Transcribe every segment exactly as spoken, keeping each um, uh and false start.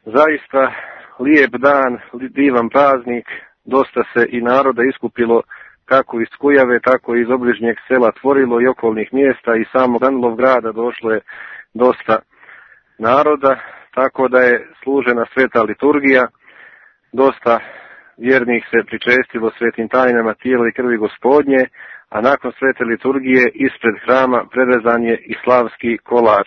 Zaista lijep dan, divan praznik, dosta se i naroda iskupilo kako iz Kujave, tako i iz obližnjeg sela Tvorilo i okolnih mjesta i samog Danilovgrada došlo je dosta naroda, tako da je služena sveta liturgija, dosta vjernih se pričestilo svetim tajnama tijela i krvi Gospodnje, a nakon svete liturgije ispred hrama prerezan je i slavski kolač.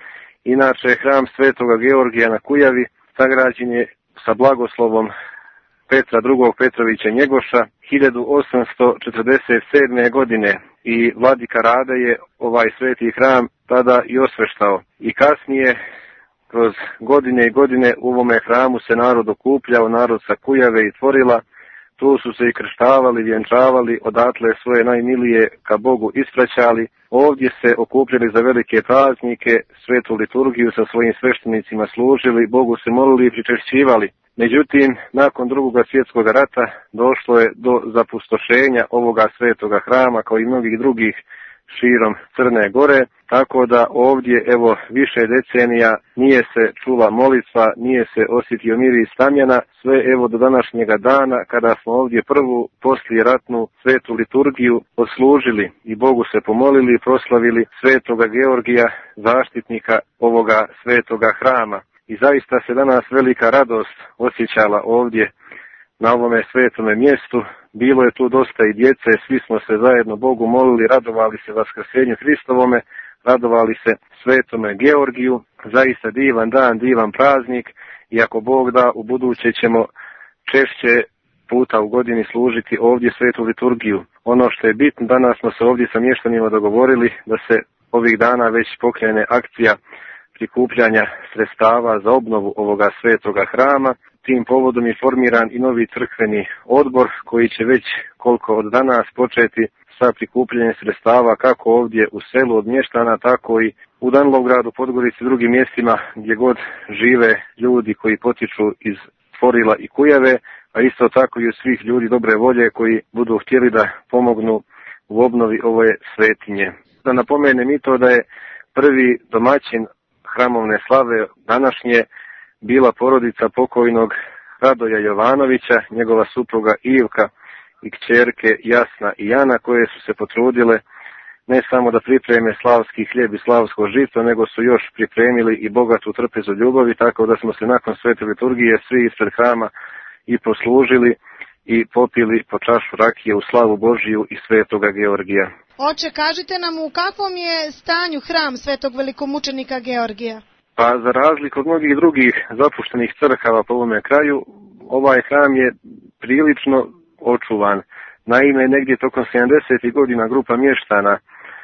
Inače, hram svetoga Georgija na Kujavi sagrađen je sa blagoslovom Petra drugog. Petrovića Njegoša hiljadu osamsto četrdeset sedme. godine i vladika Rade je ovaj sveti hram tada i osveštao. I kasnije, kroz godine i godine, u ovome hramu se narod okupljao, narod sa Kujave i Tvorila. Tu su se i krštavali, vjenčavali, odatle svoje najmilije ka Bogu ispraćali. Ovdje se okupljali za velike praznike, svetu liturgiju sa svojim sveštenicima služili, Bogu se molili i pričešćivali. Međutim, nakon drugog svjetskog rata došlo je do zapustošenja ovoga svetoga hrama kao i mnogih drugih širom Crne Gore, tako da ovdje evo više decenija nije se čula molitva, nije se osjetio miris tamjana, sve evo do današnjega dana kada smo ovdje prvu poslijeratnu svetu liturgiju odslužili i Bogu se pomolili i proslavili svetoga Georgija, zaštitnika ovoga svetoga hrama. I zaista se danas velika radost osjećala ovdje na ovome svetome mjestu. Bilo je tu dosta i djece, svi smo se zajedno Bogu molili, radovali se Vaskrsenju Hristovome, radovali se svetome Georgiju. Zaista divan dan, divan praznik i ako Bog da, u buduće ćemo češće puta u godini služiti ovdje svetu liturgiju. Ono što je bitno, danas smo se ovdje sa mještanima dogovorili da se ovih dana već pokrene akcija prikupljanja sredstava za obnovu ovoga svetoga hrama. Tim povodom je formiran i novi crkveni odbor koji će već koliko od danas početi sa prikupljanjem sredstava kako ovdje u selu od mještana, tako i u Danilovgradu, Podgorici i drugim mjestima gdje god žive ljudi koji potiču iz Tvorila i Kujave, a isto tako i od svih ljudi dobre volje koji budu htjeli da pomognu u obnovi ove svetinje. Da napomenem i to da je prvi domaćin hramovne slave današnje bila porodica pokojnog Radoja Jovanovića, njegova supruga Ivka i kćerke Jasna i Jana, koje su se potrudile ne samo da pripreme slavski hljeb i slavsko žito, nego su još pripremili i bogatu trpezu ljubavi, tako da smo se nakon svete liturgije svi ispred hrama i poslužili i popili po čašu rakije u slavu Božiju i svetoga Georgija. Oče, kažite nam u kakvom je stanju hram svetog velikomučenika Georgija? Pa za razliku od mnogih drugih zapuštenih crkava po ovome kraju, ovaj hram je prilično očuvan. Naime, negdje tokom sedamdesetih godina grupa mještana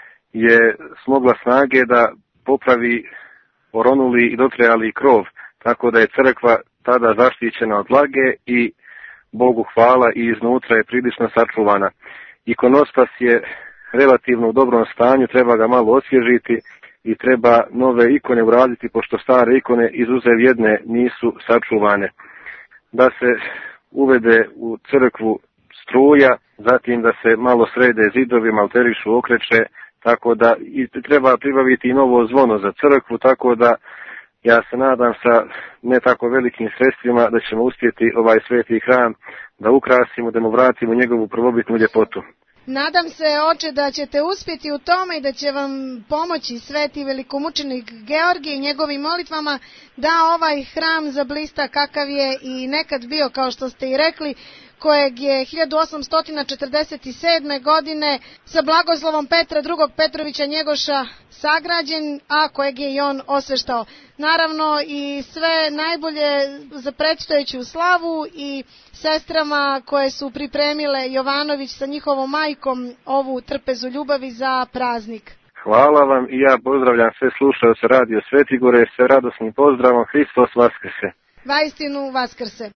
je smogla snage da popravi oronuli i dotrejali krov, tako da je crkva tada zaštićena od vlage i Bogu hvala i iznutra je prilično sačuvana. Ikonostas je relativno u dobrom stanju, treba ga malo osvježiti i treba nove ikone uraditi, pošto stare ikone izuzev jedne nisu sačuvane. Da se uvede u crkvu struja, zatim da se malo srede zidovi, malterišu, okreće, tako da i treba pribaviti i novo zvono za crkvu, tako da ja se nadam sa ne tako velikim sredstvima da ćemo uspjeti ovaj sveti hram da ukrasimo, da mu vratimo njegovu prvobitnu ljepotu. Nadam se, oče, da ćete uspjeti u tome i da će vam pomoći sveti velikomučenik Georgij i njegovim molitvama da ovaj hram zablista kakav je i nekad bio, kao što ste i rekli, kojeg je hiljadu osamsto četrdeset sedme. godine sa blagoslovom Petra drugog. Petrovića Njegoša sagrađen, a kojeg je i on osveštao. Naravno i sve najbolje za predstojeću slavu i sestrama koje su pripremile Jovanović sa njihovom majkom ovu trpezu ljubavi za praznik. Hvala vam i ja pozdravljam sve slušaoce Radio Svetigore, sve radosnim pozdravom. Hristos Vaskrse. Vaistinu Vaskrse.